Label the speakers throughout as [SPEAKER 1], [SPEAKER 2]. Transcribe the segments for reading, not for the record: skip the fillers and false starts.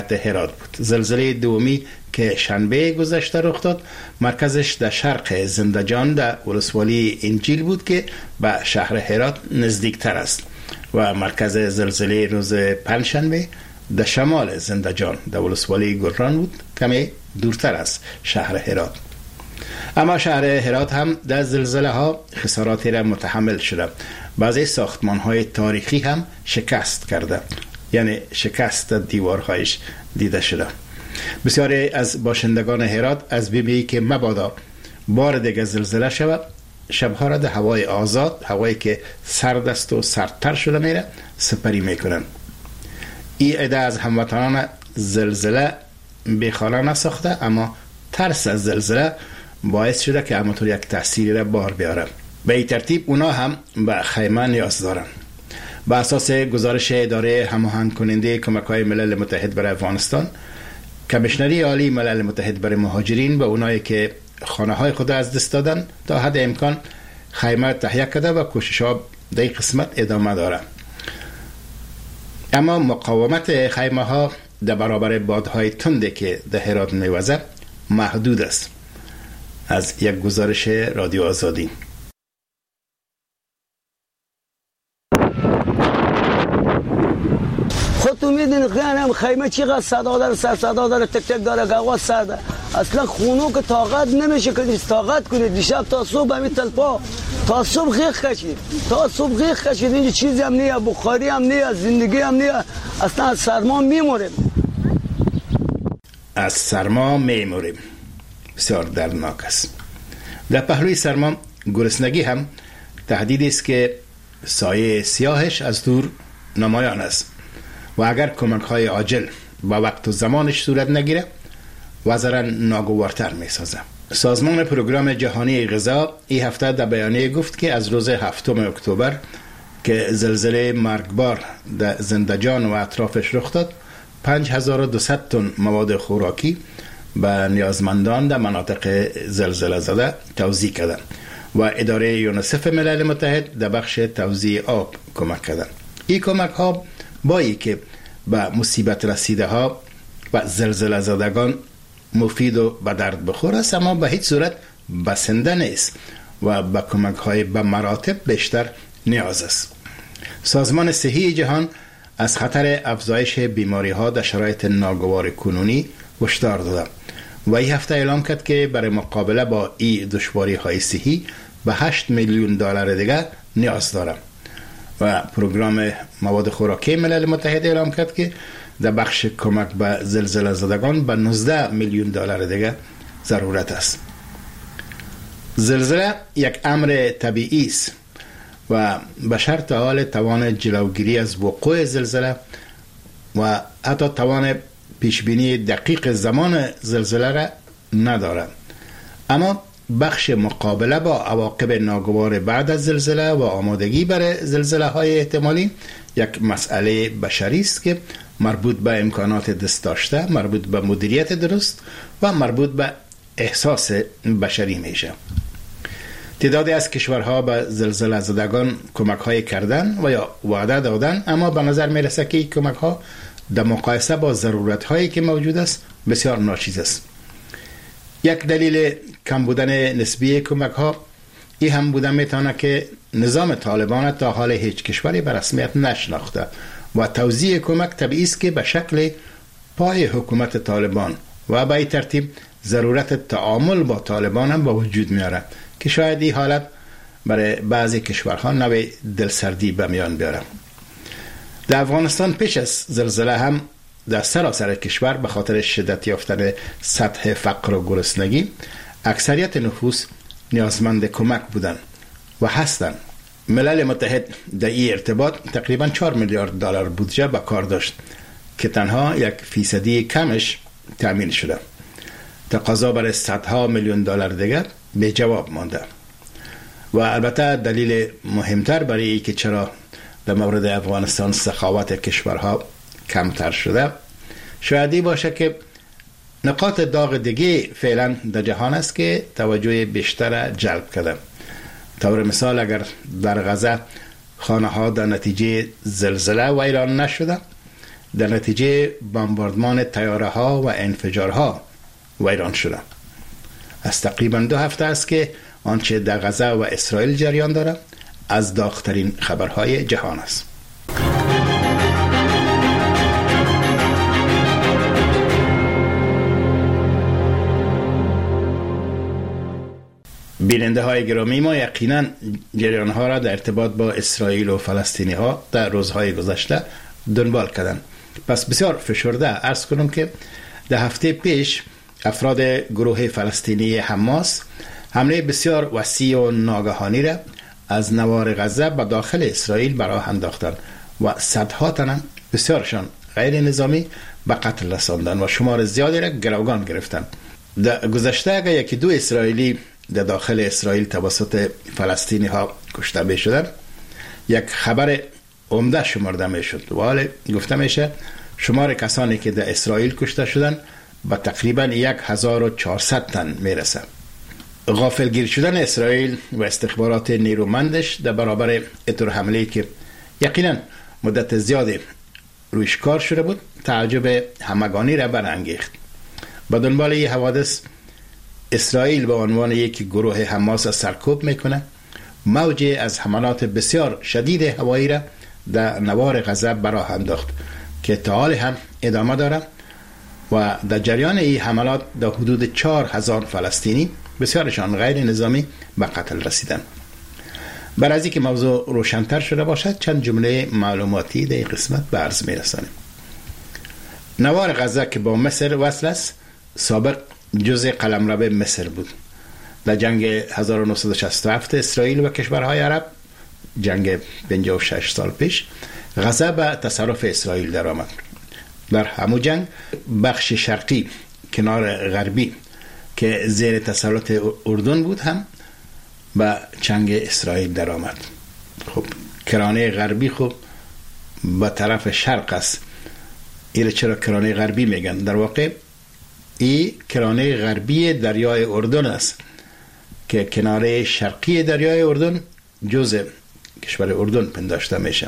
[SPEAKER 1] هرات بود. زلزله دومی که شنبه گذشته رخ داد مرکزش در شرق زندجان در ولسوالی انجیل بود که به شهر هرات نزدیکتر است و مرکز زلزله روز پنجشنبه در شمال زندجان در ولسوالی گلران بود، کمی دورتر از شهر هرات. اما شهر هرات هم در زلزله ها خساراتی را متحمل شده. بعضی ساختمان های تاریخی هم شکست کرده، یعنی شکست دیوارهایش دیده شده. بسیاری از باشندگان هرات از بی‌بی که مبادا بار دیگه زلزله شود، شبها را در هوای آزاد، هوایی که سرد است و سردتر شده میره، سپری میکنن. این عده از هموطنان زلزله بیخانه نساخته، اما ترس از زلزله باعث شده که همونطور یک تأثیری را بار بیاره. به این ترتیب اونا هم به خیمه نیاز دارن. به اساس گزارش اداره هماهنگ کننده کمک‌های ملل متحد برای افغانستان، کمیشنری عالی ملل متحد برای مهاجرین و اونایی که خانه‌های خود از دست دادن تا حد امکان خیمه تهیه کرده و کوشش‌ها در این قسمت ادامه داره. اما مقاومت خیمه‌ها در برابر بادهای تندی که در هرات میوزه محدود است. از یک گزارش رادیو آزادی.
[SPEAKER 2] خودتون میدین خیمه چقدر صدا داره، سر صدا داره، تک تک داره، گواز سرده. اصلا خونو که طاقت نمیشه که طاقت کنید. دیشب تا صبح همین تلپا تا صبح خیخ کشید، تا صبح خیخ کشید. اینجا چیزی هم نیه، بخاری هم نیه، زندگی هم نیه. اصلا از سرما میموریم.
[SPEAKER 1] از سرما میموریم. بسیار دردناک است. در پهلوی سرما گرسنگی هم تهدیدی است که سایه سیاهش از دور نمایان است و اگر کمک‌های عاجل با وقت و زمانش صورت نگیره وضع ناگوارتر می‌سازه. سازمان پروگرام جهانی غذا این هفته در بیانیه گفت که از روز 7 اکتبر که زلزله مرگبار در زندجان و اطرافش رخ داد 5200 تن مواد خوراکی به نیازمندان در مناطق زلزله زده توزیع کردند و اداره یونیسف ملل متحد در بخش توزیع آب کمک کردند. این کمک ها بایی که به مصیبت رسیده ها و زلزله زدگان مفید و به درد بخور است، اما به هیچ صورت بسنده نیست و به کمک های به مراتب بیشتر نیاز است. سازمان صحی جهان از خطر افزایش بیماری ها در شرایط ناگوار کنونی هشدار داده و این هفته اعلام کرد که برای مقابله با این دشواری های صحی به 8 میلیون دلار دیگه نیاز داره و پروگرام مواد خوراکی ملل متحد اعلام کرد که در بخش کمک به زلزله زدگان به 19 میلیون دلار دیگه ضرورت است. زلزله یک امر طبیعی است و به شرط حال توان جلوگیری از وقوع زلزله و حتی توان پیشبینی دقیق زمان زلزله را ندارد. اما بخش مقابله با عواقب ناگوار بعد از زلزله و آمادگی برای زلزله های احتمالی یک مسئله بشری است که مربوط به امکانات دست داشته، مربوط به مدیریت درست و مربوط به احساس بشری میشه. تعدادی از کشورها به زلزله زدگان کمک های کردن و یا وعده دادن، اما به نظر میرسه که این کمک ها در مقایسه با ضرورت هایی که موجود است بسیار ناچیز است. یک دلیل کم بودن نسبی کمک ها این هم بوده میتونه که نظام طالبان تا حال هیچ کشوری به رسمیت نشناخته و توزیع کمک طبیعی است که به شکل پای حکومت طالبان و به این ترتیب ضرورت تعامل با طالبان هم به وجود میاره که شاید این حالت برای بعضی کشورها نوع دلسردی به میان بیاره. در افغانستان پیش از زلزله هم در سراسر کشور به خاطر شدت یافتن سطح فقر و گرسنگی اکثریت نفوس نیازمند کمک بودند و هستند. ملل متحد در این ارتباط تقریبا 4 میلیارد دلار بودجه به کار داشت که تنها 1% کمش تأمین شده. تقاضا برای صدها میلیون دلار دیگر به جواب مانده و البته دلیل مهمتر برای این که چرا در مورد افغانستان سخاوت کشورها کمتر شده شاید باشه که نقاط داغ دیگه فعلا در جهان است که توجه بیشتر جلب کرده. طور مثال اگر در غزه خانه ها در نتیجه زلزله ویران نشده، در نتیجه بمباردمان طیاره ها و انفجارها ویران شده. از تقریبا 2 هفته است که آنچه در غزه و اسرائیل جریان دارد از داغ‌ترین خبرهای جهان است. بیننده های گرامی، ما یقینا جریان ها را در ارتباط با اسرائیل و فلسطینی ها در روزهای گذشته دنبال کردند. پس بسیار فشرده عرض کنم که در هفته پیش افراد گروه فلسطینی حماس حمله بسیار وسیع و ناگهانی را از نوار غزه به داخل اسرائیل به راه انداختند و صدها تن بسیارشان غیر نظامی به قتل رساندند و شمار زیادی را گروگان گرفتند. در گذشته اگر 1-2 اسرائیلی در داخل اسرائیل توسط فلسطینی ها کشته می شدند، یک خبر عمده شمرده می شد و حال گفته میشه شمار کسانی که در اسرائیل کشته شدند به تقریبا 1400 تن می رسد. غافلگیر شدن اسرائیل و استخبارات نیرومندش در برابر اطور حمله‌ای که یقینا مدت زیادی رویش کار شده بود تعجب همگانی را برانگیخت. با دنبال این حوادث اسرائیل به عنوان یک گروه حماس سرکوب میکنه، موجی از حملات بسیار شدید هوایی را در نوار غزه به راه انداخت که تا حال هم ادامه داره و در جریان این حملات در حدود 4000 فلسطینی بسیارشان غیر نظامی به قتل رسیدند. برای از اینکه موضوع روشن‌تر شده باشد چند جمله معلوماتی در این قسمت به عرض می‌رسانیم. نوار غزه که با مصر وصل است سابق جزء قلمرو مصر بود. در جنگ 1967 اسرائیل و کشورهای عرب، جنگ 56 سال پیش، غزه به تصرف اسرائیل درآمد. در همون جنگ بخش شرقی کنار غربی که زیر تسلط اردن بود هم به چنگ اسرائیل درآمد. خب کرانه غربی خب به طرف شرق است. این چرا کرانه غربی میگن؟ در واقع این کرانه غربی دریای اردن است که کناره شرقی دریای اردن جزء کشور اردن پنداشته میشه.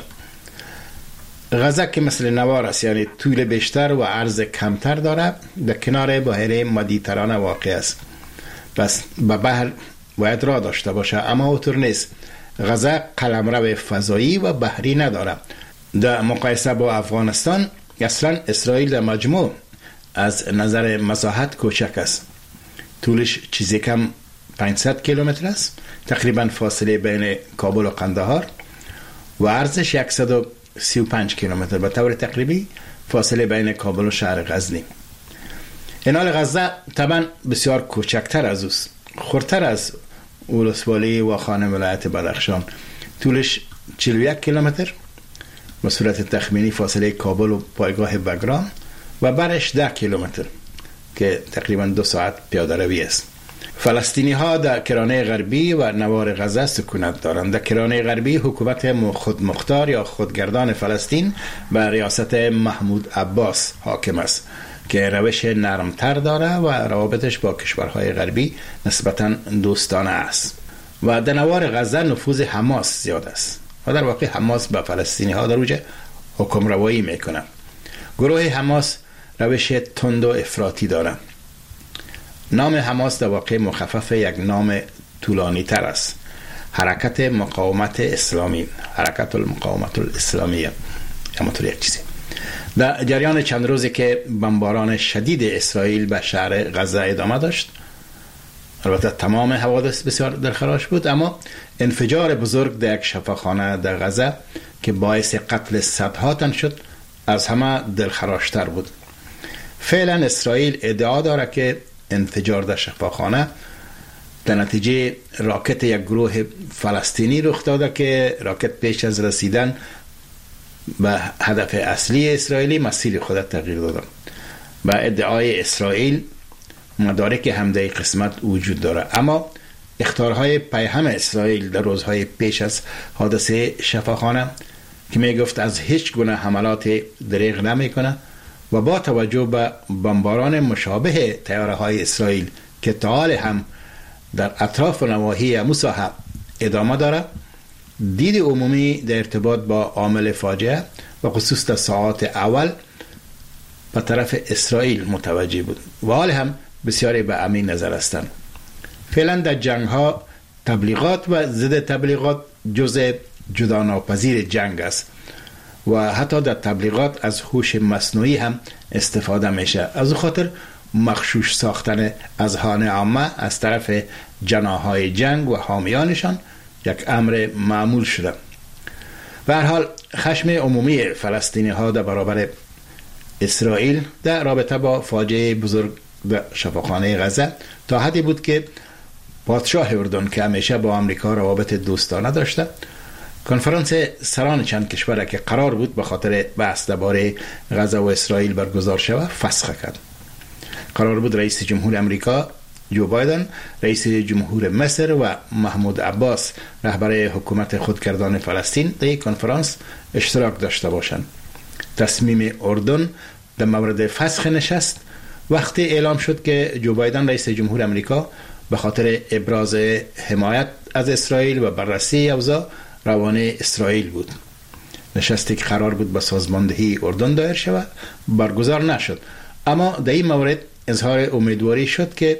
[SPEAKER 1] غزه که مثل نوار است، یعنی طول بیشتر و عرض کمتر داره، در کنار بحیره مدیترانه واقع است. پس به بحر باید راه داشته باشه، اما اوطور نیست. غزه قلمرو فضایی و بحری نداره. در مقایسه با افغانستان اصلا اسرائیل در مجموع از نظر مساحت کوچک است. طولش چیزی کم 500 کیلومتر است، تقریبا فاصله بین کابل و قندهار، و عرضش 135 کیلومتر، به طور تقریبی فاصله بین کابل و شهر غزنی. اینال غزه طبعا بسیار کوچکتر از اوست، خردتر از ولسوالی و خانه ولایت بدخشان. طولش 41 کیلومتر به صورت تخمینی فاصله کابل و پایگاه بگرام، و برش 10 کیلومتر که تقریبا 2 ساعت پیاده روی است. فلسطینی ها در کرانه غربی و نوار غزه سکونت دارند. در کرانه غربی حکومت خودمختار یا خودگردان فلسطین به ریاست محمود عباس حاکم است که روش نرمتر داره و روابطش با کشورهای غربی نسبتاً دوستانه است. و در نوار غزه نفوذ حماس زیاد است و در واقع حماس به فلسطینی ها در اوج حکم روایی میکنه. گروه حماس روش تند و افراطی داره. نام حماس در واقع مخفف یک نام طولانی تر است: حرکت مقاومت اسلامی، حرکت المقاومت الاسلامیه، همونطور یک چیزی. در جریان چند روزی که بمباران شدید اسرائیل به شهر غزه ادامه داشت، البته تمام حوادث بسیار دلخراش بود، اما انفجار بزرگ در یک شفاخانه در غزه که باعث قتل صدها تن شد از همه دلخراشتر بود. فعلا اسرائیل ادعا داره که انفجار در شفاخانه در نتیجه راکت یک گروه فلسطینی رخ داده که راکت پیش از رسیدن به هدف اصلی اسرائیلی مسیر خود تغییر داده. به ادعای اسرائیل مدارک هم در قسمت وجود داره، اما اخطارهای پیهم اسرائیل در روزهای پیش از حادثه شفاخانه که می گفت از هیچ گونه حملات دریغ نمی کنه و با توجه به بمباران مشابه طیاره های اسرائیل که تا حال هم در اطراف و نواحی مساحه ادامه داره، دید عمومی در ارتباط با عامل فاجعه و خصوص در ساعات اول به طرف اسرائیل متوجه بود و حال هم بسیاری به همین نظر هستند. فعلا در جنگ ها تبلیغات و ضد تبلیغات جزء جدا ناپذیر جنگ است و حتی در تبلیغات از هوش مصنوعی هم استفاده میشه. از او خاطر مغشوش ساختن اذهان عامه از طرف جناحهای جنگ و حامیانشان یک امر معمول شده. به هر حال خشم عمومی فلسطینی ها در برابر اسرائیل در رابطه با فاجعه بزرگ در شفاخانه غزه تا حدی بود که پادشاه اردن که همیشه با آمریکا روابط دوستانه داشته، کنفرانس سران چند کشور که قرار بود به خاطر بحث درباره غزه و اسرائیل برگزار شود فسخ کرد. قرار بود رئیس جمهور آمریکا جو بایدن، رئیس جمهور مصر و محمود عباس رهبر حکومت خودگردان فلسطین در یک کنفرانس اشتراک داشته باشند. تصمیم اردن در مورد فسخ نشست وقتی اعلام شد که جو بایدن رئیس جمهور آمریکا به خاطر ابراز حمایت از اسرائیل و بررسی اوضاع روانه اسرائیل بود. نشستی که قرار بود به سازماندهی اردن دایر شود برگزار نشد، اما در این مورد اظهار امیدواری شد که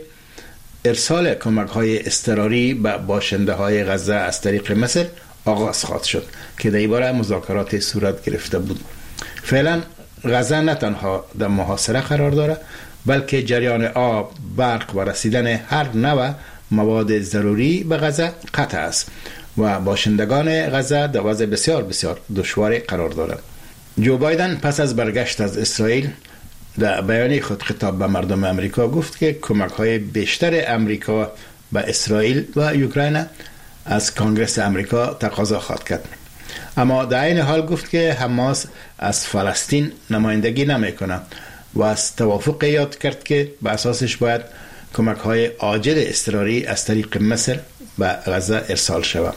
[SPEAKER 1] ارسال کمک‌های اضطراری به باشنده‌های غزه از طریق مصر آغاز خواهد شد که در این باره مذاکرات صورت گرفته بود. فعلا غزه نه تنها در محاصره قرار دارد بلکه جریان آب، برق و رسیدن هر نوع مواد ضروری به غزه قطع است و باشندگان غزه در وضع بسیار بسیار دشواری قرار دارند. جو بایدن پس از برگشت از اسرائیل در بیانیه خود خطاب به مردم امریکا گفت که کمک‌های بیشتر امریکا به اسرائیل و اوکراین از کنگره امریکا تقاضا خواهد کرد. اما در این حال گفت که حماس از فلسطین نمایندگی نمی‌کند و از توافق یاد کرد که به اساسش باید کمک‌های عاجل اضطراری از طریق مصر به غزه ارسال شود.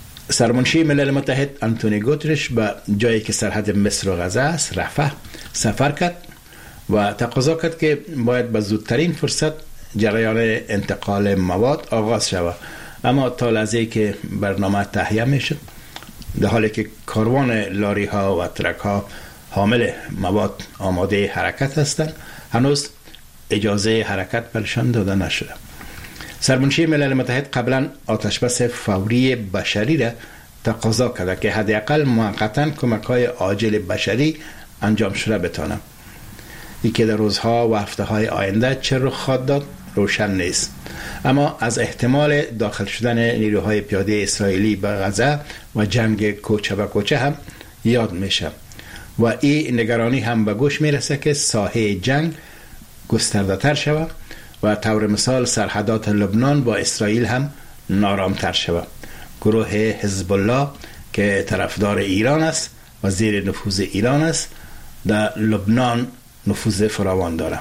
[SPEAKER 1] سرمنشی ملل متحد آنتونی گوترش به جایی که سرحد مصر و غزه است، رفح، سفر کرد و تقاضا کرد که باید به زودترین فرصت جریان انتقال مواد آغاز شود. اما تا لحظه‌ای که برنامه تهیه میشد، در حالی که کاروان لاری ها و ترک ها حامل مواد آماده حرکت هستند، هنوز اجازه حرکت برشان داده نشده. سرمنشی ملل متحد قبلا آتشبس فوری بشری را تقاضا کرده که حداقل موقتا کمک‌های عاجل بشری انجام شده بتانه. ای که در روزها و هفته‌های آینده چه رخ خواهد داد روشن نیست، اما از احتمال داخل شدن نیروهای پیاده اسرائیلی به غزه و جنگ کوچه به کوچه هم یاد میشه و این نگرانی هم به گوش میرسه که ساحه جنگ گسترده تر شود و طور مثال سرحدات لبنان با اسرائیل هم نارامتر شود. گروه حزب الله که طرفدار ایران است و زیر نفوذ ایران است در لبنان نفوذ فراوان داره.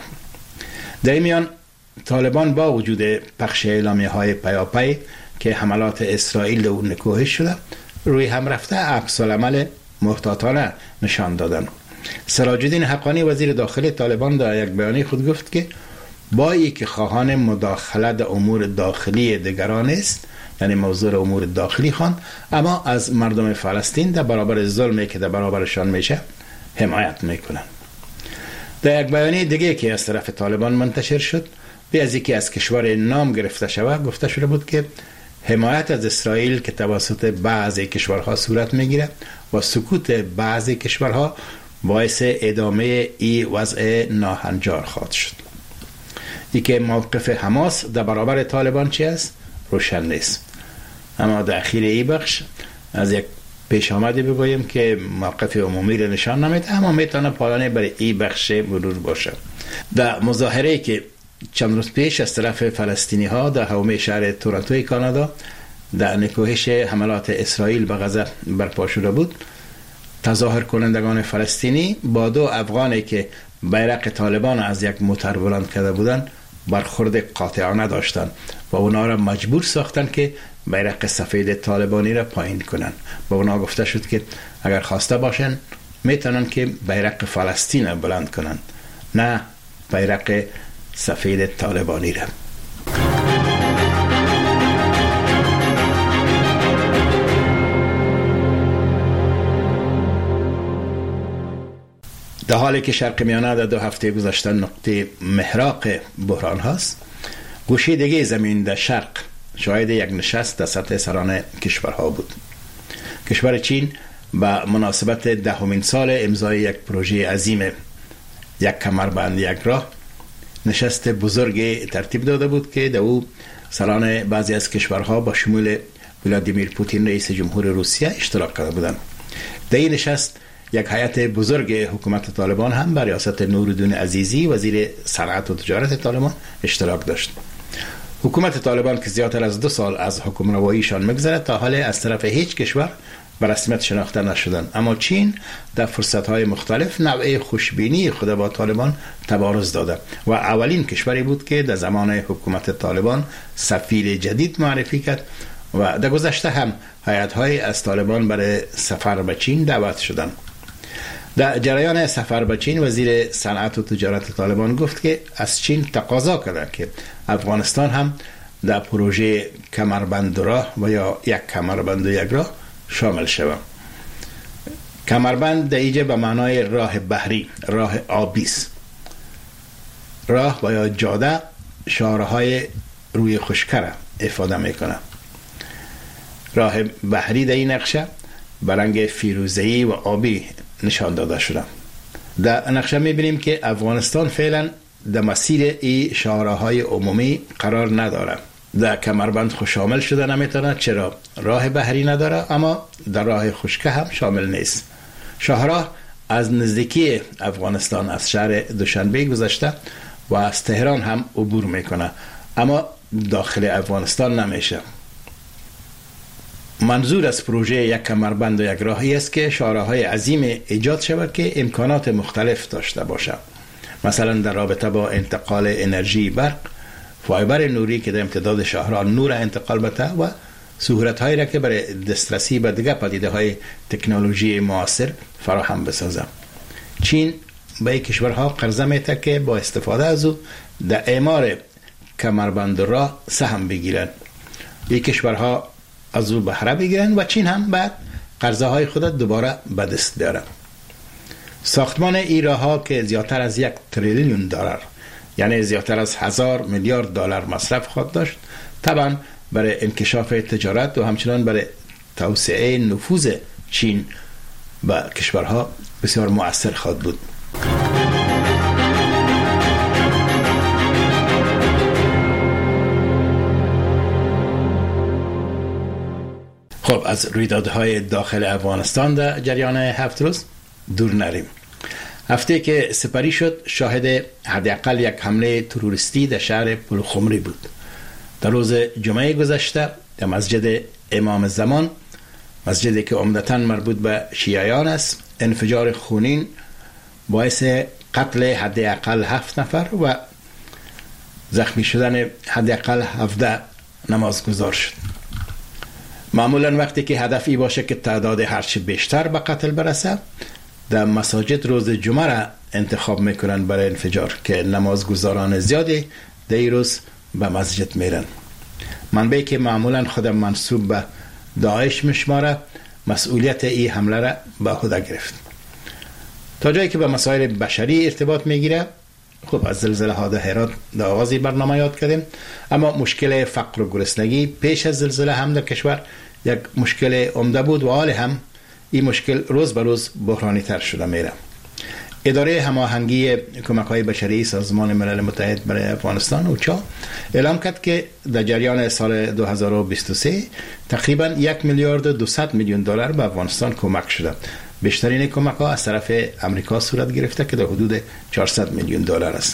[SPEAKER 1] در این میان طالبان با وجود پخش اعلامیه های پیاپی که حملات اسرائیل در اون نکوهش شده روی هم رفته عکس العمل محتاطانه نشان دادن. سراج الدین حقانی وزیر داخلی طالبان در یک بیانیه خود گفت که با ای که خواهان مداخله در امور داخلی دیگران است، یعنی موضوع امور داخلی خوان، اما از مردم فلسطین در برابر ظلمی که در برابرشان میشه حمایت میکنن. در یک بیانیه دیگه که از طرف طالبان منتشر شد، به از یکی از کشور نام گرفته شود گفته شده بود که حمایت از اسرائیل که توسط بعضی کشورها صورت میگیره و سکوت بعضی کشورها باعث ادامه ای وضع ناهنجار خواهد شد. ای که موقف حماس در برابر طالبان چی است روشن نیست، اما در اخیر ای بخش از یک پیش آمده بگویم که موقف عمومی را نشان نمیده، اما میتونه پایانه برای ای بخش مرور باشه. در مظاهره که چند روز پیش از طرف فلسطینی ها در حومه شهر تورنتوی کانادا در نکوهش حملات اسرائیل به غزه برپا شده بود، تظاهر کنندگان فلسطینی با دو افغانی که بیرق طالبان از یک موتر بلند کرده بودند برخورد قاطعانه داشتند و اونا را مجبور ساختند که بیرق سفید طالبانی را پایین کنند. با اونا گفته شد که اگر خواسته باشن میتونن که بیرق فلسطین را بلند کنند، نه بیرق سفید طالبانی را. در حالی که شرق میانه در 2 هفته گذشته نقطه محراق بحران هست، گوشه دیگه زمین در شرق شاهد یک نشست در سطح سران کشورها بود. کشور چین به مناسبت 10مین سال امضای یک پروژه عظیم، یک کمربند یک راه، نشست بزرگ ترتیب داده بود که در او سران بعضی از کشورها با شمول ولادیمیر پوتین رئیس جمهور روسیه اشتراک کرده بودند. در این نشست یک هیئت بزرگ حکومت طالبان هم به ریاست نورالدین عزیزی وزیر صنعت و تجارت طالبان اشتراک داشت. حکومت طالبان که زیادتر از 2 سال از حکمرانیشان می‌گذرد تا حال از طرف هیچ کشور به رسمیت شناخته نشدند، اما چین در فرصت‌های مختلف نوع خوشبینی خود با طالبان تبارز داده و اولین کشوری بود که در زمان حکومت طالبان سفیر جدید معرفی کرد و در گذشته هم هیئت‌های از طالبان برای سفر به چین دعوت شدند. در جریان سفر به چین وزیر صنعت و تجارت طالبان گفت که از چین تقاضا کرده که افغانستان هم در پروژه کمربند راه و یا یک کمربند و یک راه شامل شود. کمربند در اینجا به معنای راه بحری، راه آبی است. راه و یا جاده شاهراهای روی خشکه را افاده میکنه. راه بحری در این نقشه به رنگ فیروزه‌ای و آبی نشان داده شده. در نقشه میبینیم که افغانستان فعلا در مسیر این شاهراهای عمومی قرار نداره. در کمربند خود شامل شده نمیتونه، چرا راه بحری نداره، اما در راه خشکه هم شامل نیست. شاهراه از نزدیکی افغانستان از شهر دوشنبه گذشته و از تهران هم عبور میکنه، اما داخل افغانستان نمیشه. منظور از پروژه یک کمربند و یک راهی است که شاهراهای عظیم ایجاد شود که امکانات مختلف داشته باشد، مثلا در رابطه با انتقال انرژی برق، فایبر نوری که در امتداد شاهراه نور انتقال بده و سهولت‌هایی را که برای دسترسی به دیگر پدیده‌های تکنولوژی معاصر فراهم بسازد. چین به کشورها قرضه میده که با استفاده از او در اعمار کمربند راه سهم بگیرند. این کشورها از او بهره بگیرند و چین هم بعد قرضه های خود دوباره به دست بیاره. ساختمان این راه ها که زیادتر از 1 تریلیون دلار، یعنی زیادتر از 1000 میلیارد دلار مصرف خواهد داشت، طبعا برای انکشاف تجارت و همچنان برای توسعه نفوذ چین به کشورها بسیار مؤثر خواهد بود. خب از رویدادهای داخل افغانستان در جریان 7 روز دور نریم. هفته که سپری شد شاهد حداقل یک حمله تروریستی در شهر پلخمری بود. در روز جمعه گذشته در مسجد امام زمان، مسجدی که عمدتاً مربوط به شیعیان است، انفجار خونین باعث قتل حداقل 7 نفر و زخمی شدن حداقل 17 نمازگزار شد. معمولا وقتی که هدفی باشه که تعداد هرچی بیشتر به قتل برسه، در مساجد روز جمعه را انتخاب میکنن برای انفجار که نمازگزاران زیادی در این روز به مسجد میرن. منبعی که معمولا خودم منسوب به داعش میشماره مسئولیت این حمله را به عهده گرفت. تا جایی که به مسائل بشری ارتباط میگیره، خب از زلزله ها در هرات در آغازی برنامه یاد کردیم، اما مشکل فقر و گرسنگی پیش از زلزله هم در کشور یک مشکل عمده بود و حال هم این مشکل روز به روز بحرانی تر شده میره. اداره هماهنگی کمک‌های بشری سازمان ملل متحد برای افغانستان اوچا اعلام کرد که در جریان سال 2023 تقریباً 1 میلیارد و 200 میلیون دلار به افغانستان کمک شده. بیشترین کمک‌ها از طرف امریکا صورت گرفته که در حدود 400 میلیون دلار است.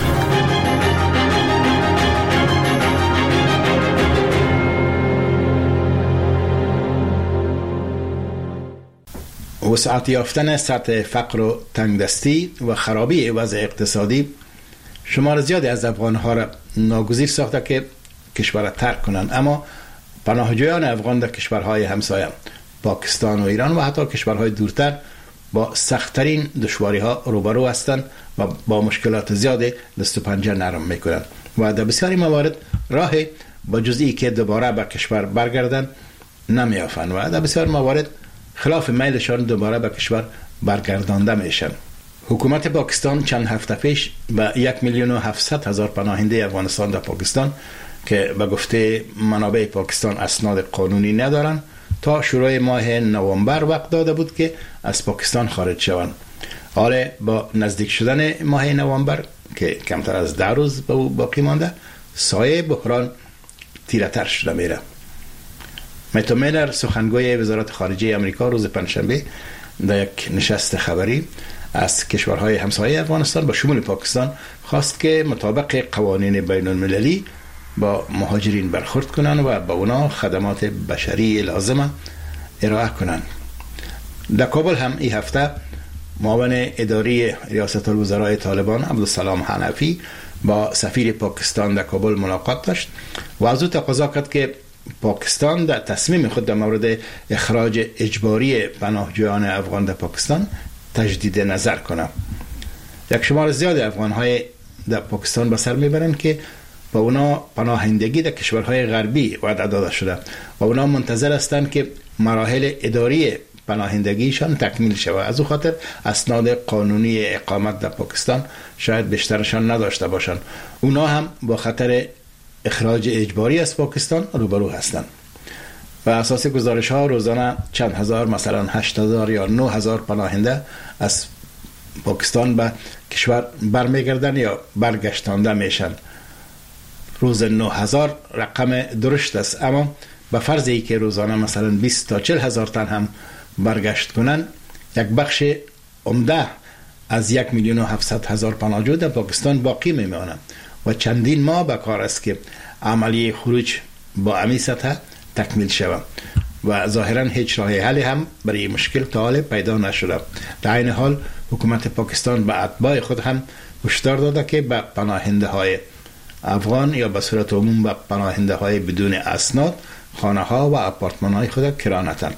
[SPEAKER 1] وسعت یافتن سطح فقر و تنگدستی و خرابی وضع اقتصادی شمار زیادی از افغان‌ها را ناگزیر ساخته که کشور را ترک کنند، اما پناهجویان افغان در کشورهای همسایه پاکستان و ایران و حتی کشورهای دورتر با سخت‌ترین دشواری‌ها روبرو هستند و با مشکلات زیادی دست و پنجه نرم می‌کنند و در بسیاری موارد راه با جزئی که دوباره به کشور برگردند نمی‌یافند و در بسیار موارد خلاف میلشان دوباره به کشور برگردانده میشن. حکومت پاکستان چند هفته پیش به 1,700,000 پناهنده افغانستان در پاکستان که به گفته منابع پاکستان اسناد قانونی ندارن تا شروع ماه نوامبر وقت داده بود که از پاکستان خارج شوند. حالا با نزدیک شدن ماه نوامبر که کمتر از 10 روز باقی مانده، سایه بحران تیره‌تر شده میره. متو میلر سخنگوی وزارت خارجه آمریکا روز پنجشنبه در یک نشست خبری از کشورهای همسایه افغانستان با شمول پاکستان خواست که مطابق قوانین بین المللی با مهاجرین برخورد کنند و با اونا خدمات بشری لازمه ارائه کنند. در کابل هم این هفته معاون اداری ریاست الوزرای طالبان عبدالسلام حنفی با سفیر پاکستان در کابل ملاقات داشت و از او تقاضا کرد که پاکستان در تصمیم خود در مورد اخراج اجباری پناهجویان افغان در پاکستان تجدید نظر کنه. یک شمار زیاد افغان‌های در پاکستان به سر میبرند که با اونا پناهندگی در کشورهای غربی وعده داده شده و اونا منتظر هستند که مراحل اداری پناهندگیشان تکمیل شود. از او خاطر اسناد قانونی اقامت در پاکستان شاید بیشترشان نداشته باشند. اونا هم با خطر اخراج اجباری از پاکستان روبرو هستند. و اساس گزارش ها روزانه چند هزار، مثلا 8,000 یا 9,000 پناهنده از پاکستان به کشور برمیگردن یا برگشتانده میشن. روز 9,000 رقم درشت است، اما به فرض ای که روزانه مثلا 20 تا 40,000 تن هم برگشت کنن، یک بخش عمده از 1,700,000 پناهجو در پاکستان باقی میمانند و چندین ماه به کار است که عملیه خروج با امی سطح تکمیل شود و ظاهرا هیچ راه حلی هم برای مشکل تا حال پیدا نشده. در این حال حکومت پاکستان به اتباع خود هم هشدار داده که به پناهنده های افغان یا به صورت عموم به پناهنده های بدون اسناد خانه ها و اپارتمان های خود کرا ندهند.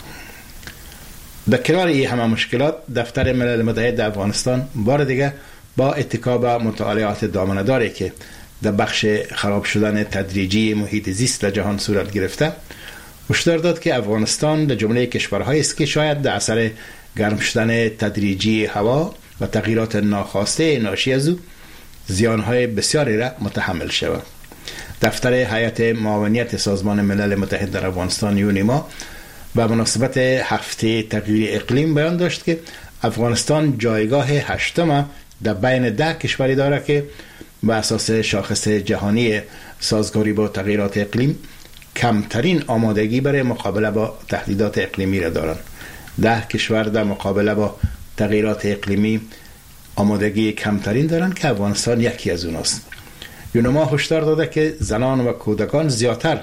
[SPEAKER 1] در کنار این همه مشکلات، دفتر ملل متحد در افغانستان بار دیگه با اتکا به مطالعات دامنه‌داری که در بخش خراب شدن تدریجی محیط زیست در جهان صورت گرفته، هشدار داد که افغانستان در جمله کشورهایی است که شاید در اثر گرم شدن تدریجی هوا و تغییرات ناخواسته ناشی از او زیانهای بسیاری را متحمل شود. دفتر هیئت معاونیت سازمان ملل متحد در افغانستان یونیما به مناسبت هفته تغییر اقلیم بیان داشت که افغانستان جایگاه 8 در بین 10 کشوری دارد که به اساس شاخص جهانی سازگاری با تغییرات اقلیم کمترین آمادگی برای مقابله با تهدیدات اقلیمی را دارند. 10 کشور در مقابله با تغییرات اقلیمی آمادگی کمترین دارند که افغانستان یکی از اوناست. یونما هشدار داده که زنان و کودکان زیادتر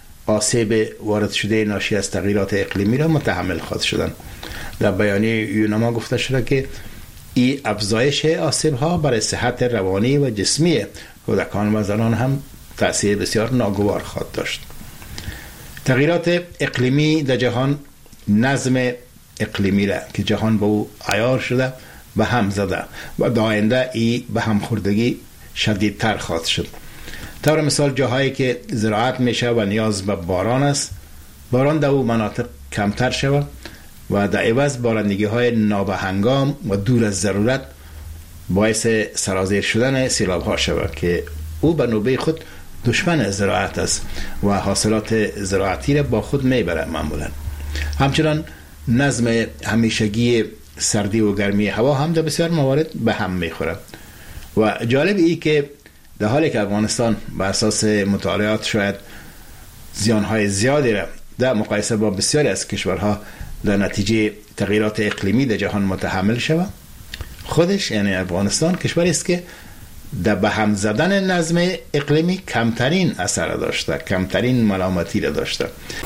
[SPEAKER 1] آسیب وارد شده ناشی از تغییرات اقلیمی را متحمل خواهد شدند. در بیانیه یونما گفته شده که این افزایش آسیب ها برای صحت روانی و جسمی کودکان و زنان هم تأثیر بسیار ناگوار خواهد داشت. تغییرات اقلیمی در جهان نظم اقلیمی را که جهان با او عیار شده به هم زده و در آینده ای به هم خوردگی شدیدتر خواهد شد. طور مثال جاهایی که زراعت میشه و نیاز به باران است، باران در او مناطق کمتر شود و در عوض بارندگی های نابهنگام و دور از ضرورت باعث سرازیر شدن سیلاب ها شود که او به نوبه خود دشمن زراعت است و حاصلات زراعتی را با خود میبره معمولا. همچنان نظم همیشگی سردی و گرمی هوا هم در بسیار موارد به هم میخوره و جالب ای که در حالی که افغانستان به اساس مطالعات شاید زیانهای زیادی را در مقایسه با بسیاری از کشورها در نتیجه تغییرات اقلیمی در جهان متحمل شود، خودش یعنی افغانستان کشوری است که در به هم زدن نظم اقلیمی کمترین اثر داشته، کمترین ملامتی را داشته.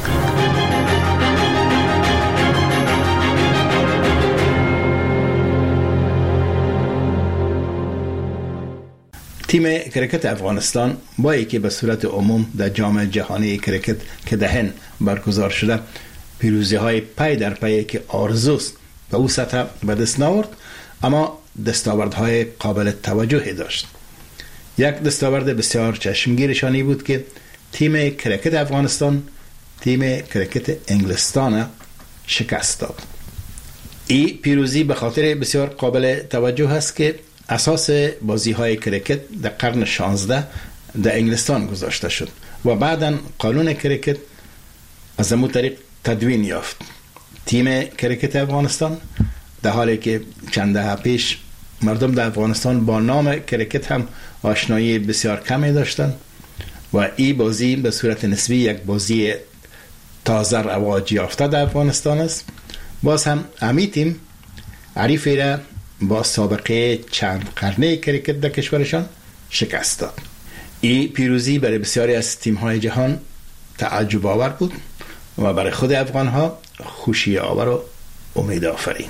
[SPEAKER 1] تیم کرکت افغانستان با اینکه به صورت عموم در جام جهانی کرکت که در هند برگزار شده پیروزی های پی در پی که آرزوست به او سطح به دست ناورد، اما دستاوردهای قابل توجهی داشت. یک دستاورد بسیار چشمگیرشانی بود که تیم کرکت افغانستان تیم کرکت انگلستان شکست داد. این پیروزی به خاطر بسیار قابل توجه است که اساس بازی های کرکت در قرن 16 در انگلستان گذاشته شد و بعداً قانون کرکت از همون طریق تدوین یافت. تیم کرکت افغانستان در حالی که چند دهه پیش مردم در افغانستان با نام کرکت هم آشنایی بسیار کمی داشتند و این بازی به صورت نسبی یک بازی تازه رواج یافته در افغانستان است. باز هم امی تیم حریفی را با سابقه چند قرنه کرکت در کشورشان شکست داد. این پیروزی برای بسیاری از تیم‌های جهان تعجب آور بود و برای خود افغان‌ها خوشی آور و امید آفرین.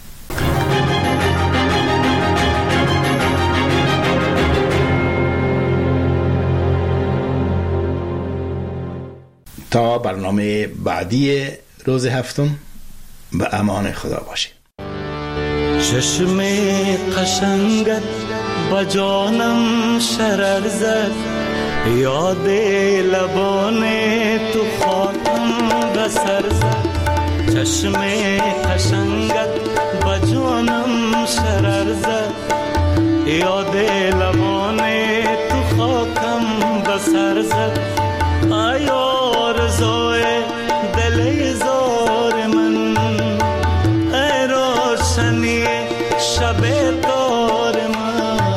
[SPEAKER 1] تا برنامه بعدی روز هفتم به امان خدا باشید.
[SPEAKER 3] چشم قشنگت با جانم شرر زد، یاد لبان تو خاطم به سر زد. چشم قشنگت با جانم شرر زد، یاد لبان تو خاکم به سر زد. ای آرزوی دل زار من، ای روشنی شب تار من.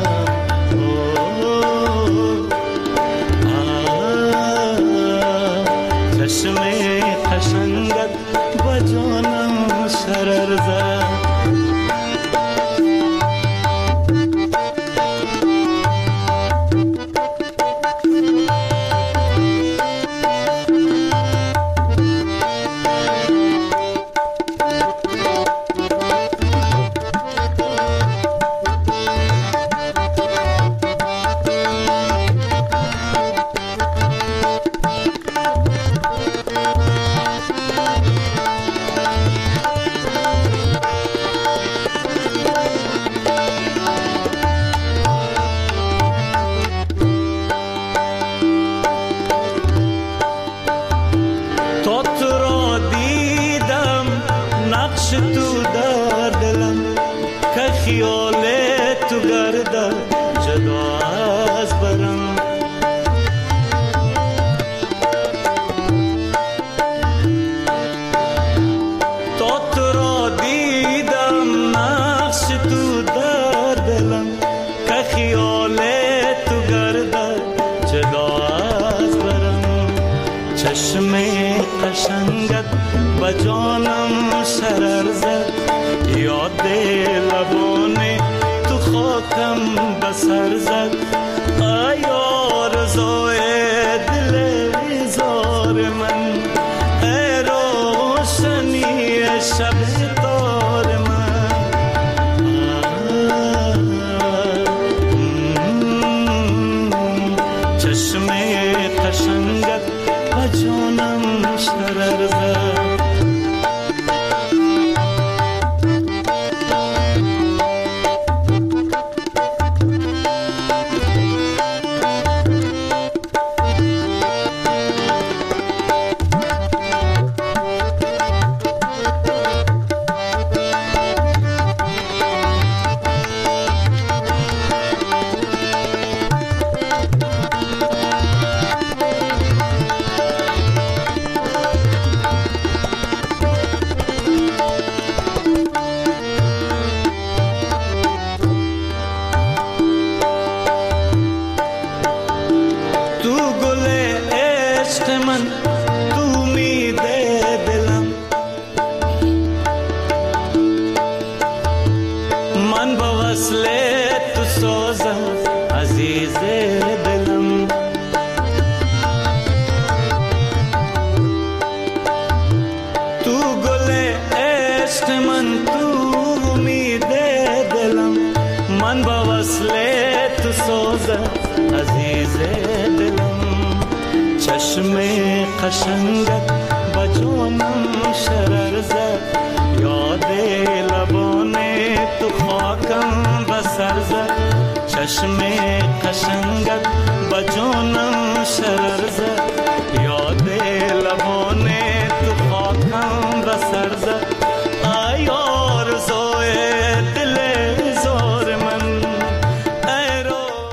[SPEAKER 3] چشم قشنگت با جانم شرر زد.
[SPEAKER 4] قشنگت با جانم شرر زد، یاد لبان تو خاکم به سر زد. چشم قشنگت با جانم شرر زد.